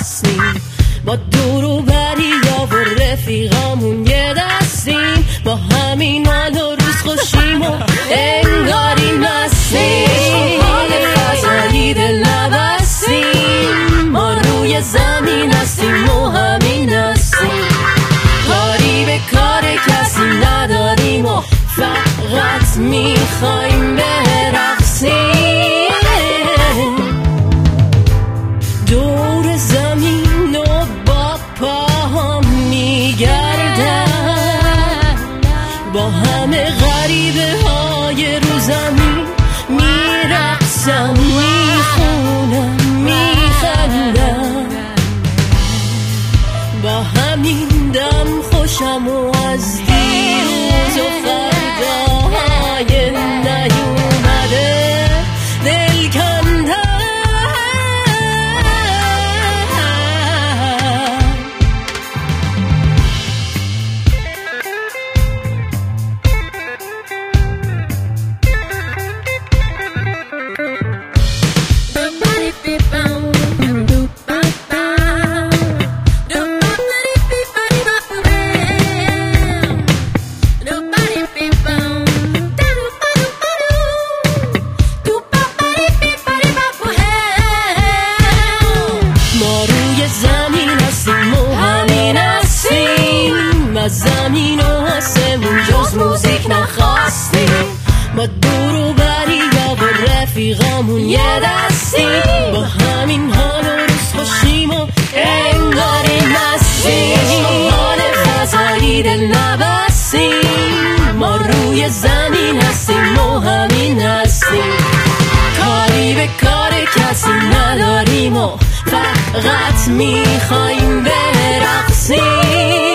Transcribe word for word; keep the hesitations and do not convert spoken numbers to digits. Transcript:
هستیم، با دورو بریا و رفیقامون یه دستیم، با همین حال و روز خوشیم و انگاری نستیم. حال فضایی دل نبستیم، ما روی زمین هستیم و همین هستیم، کاری به کار کسی نداریم و فقط میخوایم برقصیم. دور زمین و با پاهم میگردم، با همه غریبه های رو زمین میرقصم، میخونم، میخندم، با همین دم خوشم و از دیروز و فرداهای نیومده دل کندم. زمین و آسمون جز موزیک نخواستیم، با دورو بریا و رفیقامون یه دستیم، با همین حال و روز خوشیم و انگاری نستیم. حال فضایی دل نبستیم، ما روی زمین هستیم و همین هستیم، کاری به کار کسی نداریم و فقط میخوایم برقصیم.